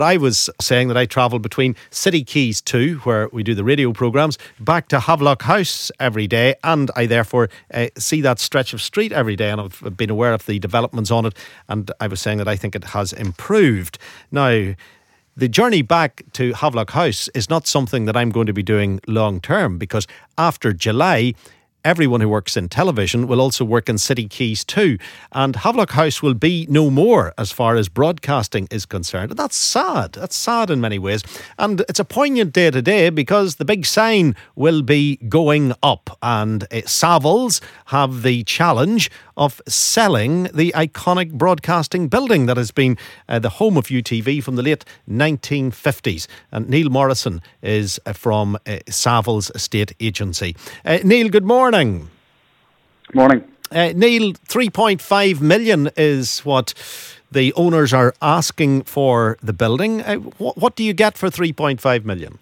I was saying that I travel between City Quays 2, where we do the radio programmes, back to Havelock House every day, and I therefore see that stretch of street every day, and I've been aware of the developments on it, and I was saying that I think it has improved. Now, the journey back to Havelock House is not something that I'm going to be doing long term, because after July, everyone who works in television will also work in City Quays 2, and Havelock House will be no more as far as broadcasting is concerned. And that's sad. That's sad in many ways. And it's a poignant day today because the big sign will be going up, and Savills have the challenge of selling the iconic broadcasting building that has been the home of UTV from the late 1950s. And Neil Morrison is from Savills Estate Agency. Neil, good morning. Morning. Neil, 3.5 million is what the owners are asking for the building. What do you get for 3.5 million?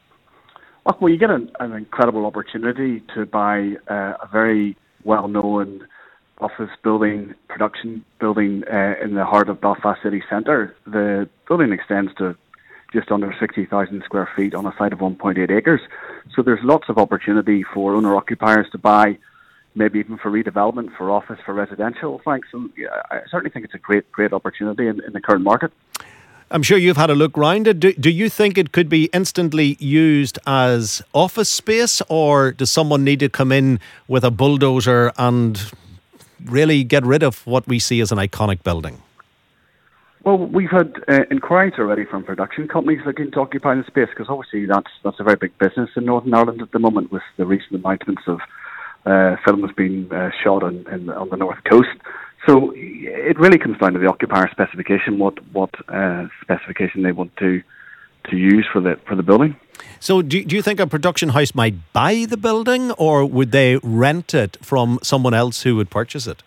Well, you get an incredible opportunity to buy a very well-known office building, production building in the heart of Belfast city centre. The building extends to just under 60,000 square feet on a site of 1.8 acres. So there's lots of opportunity for owner-occupiers to buy, maybe even for redevelopment, for office, for residential. Thanks. And I certainly think it's a great opportunity in the current market. I'm sure you've had a look round it. Do you think it could be instantly used as office space, or does someone need to come in with a bulldozer and really get rid of what we see as an iconic building? Well, we've had inquiries already from production companies looking to occupy the space, because obviously that's a very big business in Northern Ireland at the moment, with the recent announcements of films being shot on the north coast. So it really comes down to the occupier specification, what specification they want to use for the building. So do you think a production house might buy the building, or would they rent it from someone else who would purchase it?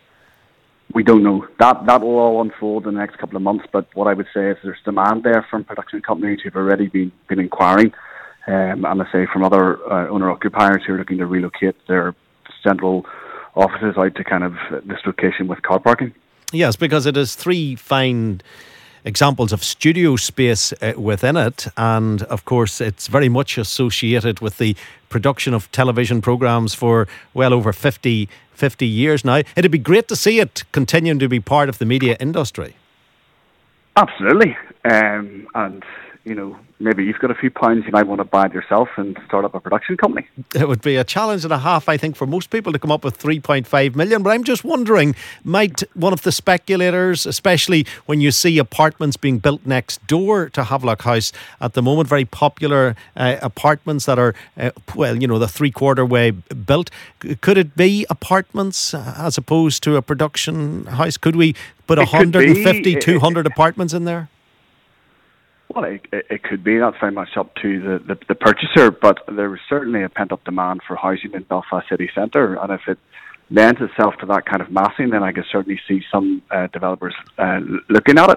We don't know. That will all unfold in the next couple of months, but what I would say is there's demand there from production companies who've already been inquiring, and I say from other owner-occupiers who are looking to relocate their central offices out to kind of this location with car parking. Yes, because it has three fine examples of studio space within it, and of course it's very much associated with the production of television programmes for well over 50 years now. It'd be great to see it continuing to be part of the media industry. Absolutely. And you know, maybe you've got a few pounds, you might want to buy it yourself and start up a production company. It would be a challenge and a half, I think, for most people to come up with 3.5 million. But I'm just wondering, might one of the speculators, especially when you see apartments being built next door to Havelock House at the moment, very popular apartments that are, the three-quarter way built, could it be apartments as opposed to a production house? Could we put 150, 200 apartments in there? Well, it could be. That's very much up to the purchaser, but there is certainly a pent-up demand for housing in Belfast city centre, and if it lends itself to that kind of massing, then I can certainly see some developers looking at it.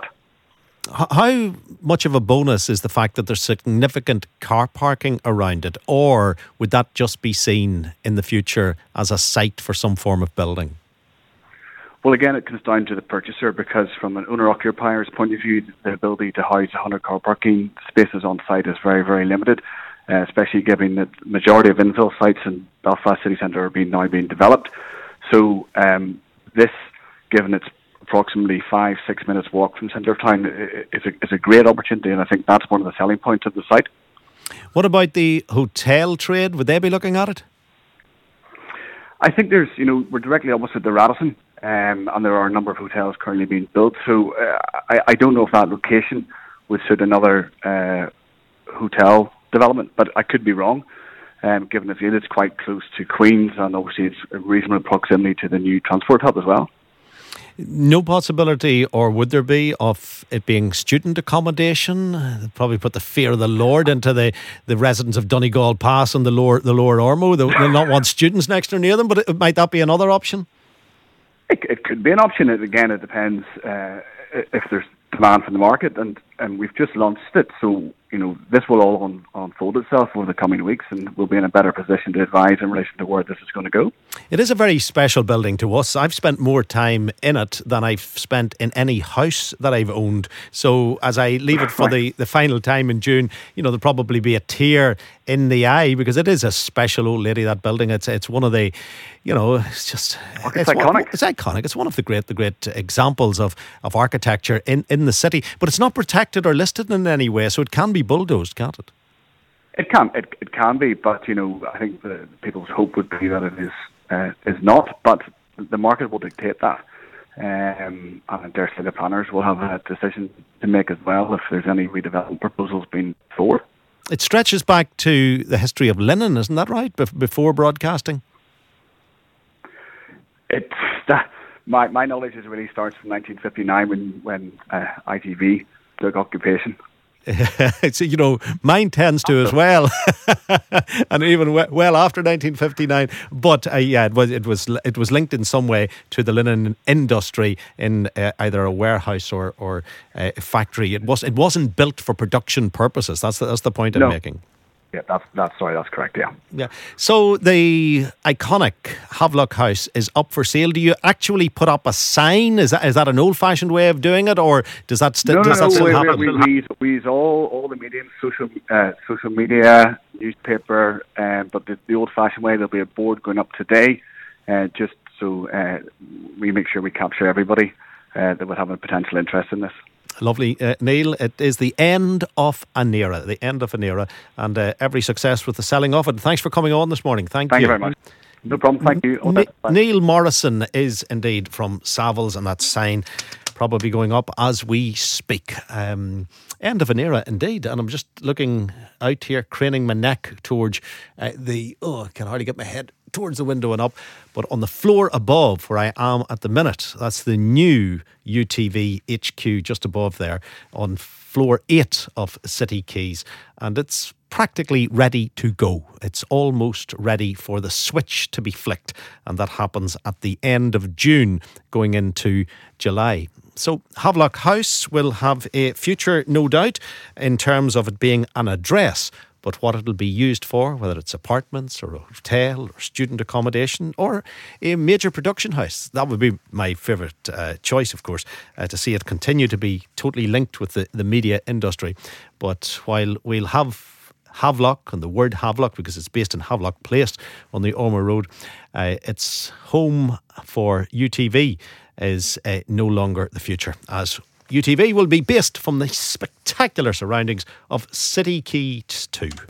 How much of a bonus is the fact that there's significant car parking around it, or would that just be seen in the future as a site for some form of building? Well, again, it comes down to the purchaser, because from an owner-occupier's point of view, the ability to house 100 car parking spaces on site is very, very limited, especially given that the majority of infill sites in Belfast city centre are now being developed. So this, given it's approximately 5-6 minutes walk from centre of town, is a great opportunity, and I think that's one of the selling points of the site. What about the hotel trade? Would they be looking at it? I think we're directly opposite the Radisson. And there are a number of hotels currently being built. So I don't know if that location would suit another hotel development, but I could be wrong, given that it's quite close to Queen's, and obviously it's a reasonable proximity to the new transport hub as well. No possibility, or would there be, of it being student accommodation? They'd probably put the fear of the Lord into the residents of Donegal Pass and the lower Ormo. They'll not want students next or near them, but might that be another option? It could be an option. It depends if there's demand from the market, and and we've just launched it. So, this will all unfold itself over the coming weeks, and we'll be in a better position to advise in relation to where this is going to go. It is a very special building to us. I've spent more time in it than I've spent in any house that I've owned. So as I leave it for the final time in June, there'll probably be a tear in the eye, because it is a special old lady, that building. It's one of the, it's just... It's iconic. It's iconic. It's one of the great examples of architecture in the city. But it's not protected or listed in any way, so it can be bulldozed, can't it? It can be, but I think the people's hope would be that it is not. But the market will dictate that, and I dare say the planners will have a decision to make as well if there's any redevelopment proposals being forward. It stretches back to the history of linen, isn't that right? Before broadcasting. My knowledge really starts from 1959 when ITV took occupation. So, mine tends to as well, and even well after 1959. But it was linked in some way to the linen industry in either a warehouse or a factory. It wasn't built for production purposes. That's the point I'm making. Yeah, that's correct. Yeah. So the iconic Havelock House is up for sale. Do you actually put up a sign? Is that an old-fashioned way of doing it, or does that still happen? We use all the mediums, social media, newspaper, but the old-fashioned way, there'll be a board going up today, just so we make sure we capture everybody that would have a potential interest in this. Lovely. Neil, it is the end of an era, and every success with the selling of it. Thanks for coming on this morning. Thank you. Thank you very much. No problem. Thank you. Neil Morrison is indeed from Savills, and that sign probably going up as we speak. End of an era indeed. And I'm just looking out here, craning my neck towards I can hardly get my head towards the window and up, but on the floor above where I am at the minute, that's the new UTV HQ just above there on floor 8 of City Keys, and it's practically ready to go. It's almost ready for the switch to be flicked, and that happens at the end of June going into July. So Havelock House will have a future, no doubt, in terms of it being an address. But what it'll be used for, whether it's apartments or a hotel or student accommodation or a major production house, that would be my favourite choice, of course, to see it continue to be totally linked with the media industry. But while we'll have Havelock, and the word Havelock, because it's based in Havelock Place on the Ormer Road, its home for UTV is no longer the future, as UTV will be based from the spectacular surroundings of City Keys 2.